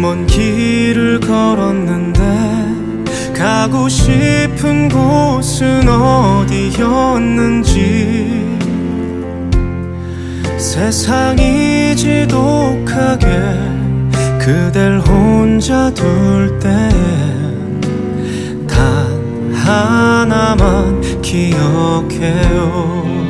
먼 길을 걸었는데 가고 싶은 곳은 어디였는지 세상이 지독하게 그댈 혼자 둘 땐 단 하나만 기억해요.